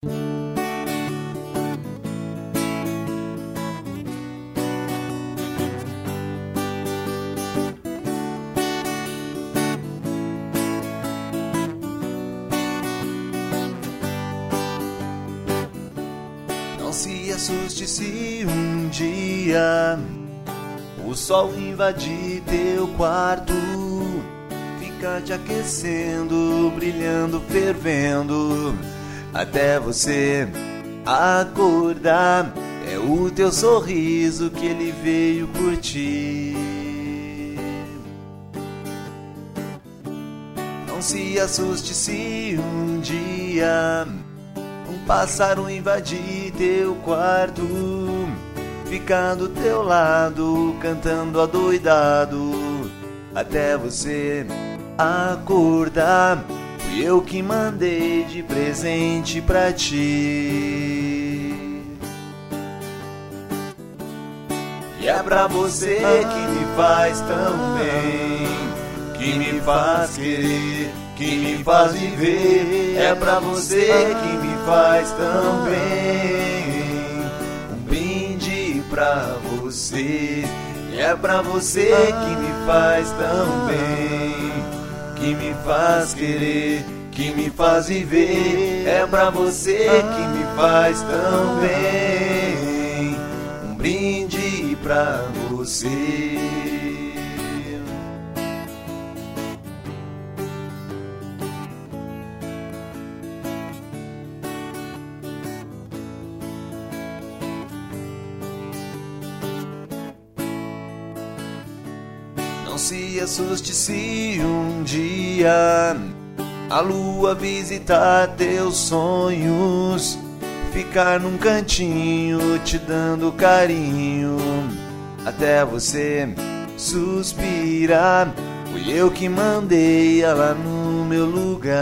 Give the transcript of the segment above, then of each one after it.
Não se assuste se um dia o sol invadir teu quarto, fica te aquecendo, brilhando, fervendo, até você acordar. É o teu sorriso que ele veio curtir. Não se assuste se um dia um pássaro invadir teu quarto, ficar do teu lado, cantando adoidado, até você acordar. Fui eu que mandei de presente pra ti. E é pra você que me faz tão bem, que me faz querer, que me faz viver. É pra você que me faz tão bem. Um brinde pra você. E é pra você que me faz tão bem, que me faz querer, que me faz viver. É pra você que me faz tão bem. Um brinde pra você. Não se assuste se um dia a lua visitar teus sonhos, ficar num cantinho te dando carinho, até você suspirar. Fui eu que mandei ela no meu lugar.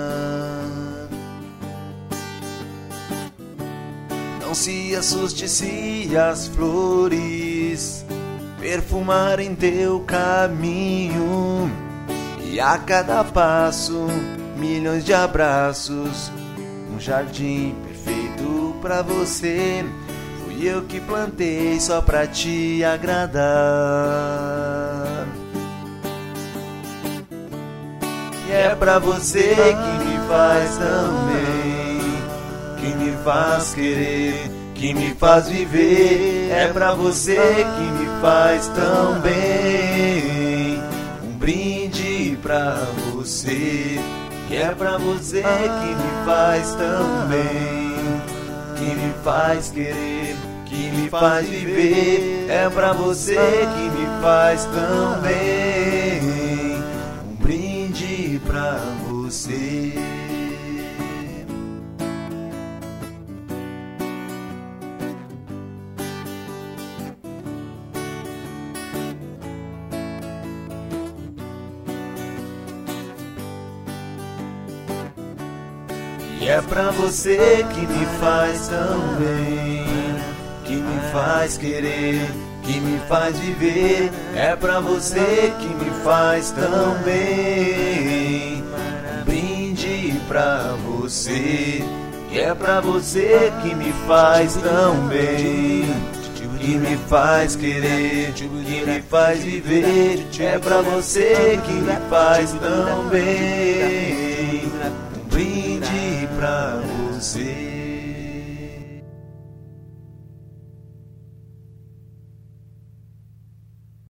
Não se assuste se as flores perfumarem teu caminho, e a cada passo milhões de abraços, um jardim perfeito pra você. Fui eu que plantei só pra te agradar. E é pra você que me faz tão bem, que me faz querer, que me faz viver. É pra você que me faz tão bem. Um brinde pra você. E é pra você que me faz tão bem, que me faz querer, que me faz viver. É pra você que me faz tão bem. Um brinde pra você. E é pra você que me faz tão bem, que me faz querer, que me faz viver. É pra você que me faz tão bem. Um brinde pra você. E é pra você que me faz tão bem, que me faz querer, que me faz viver. É pra você que me faz tão bem. Um brinde pra você.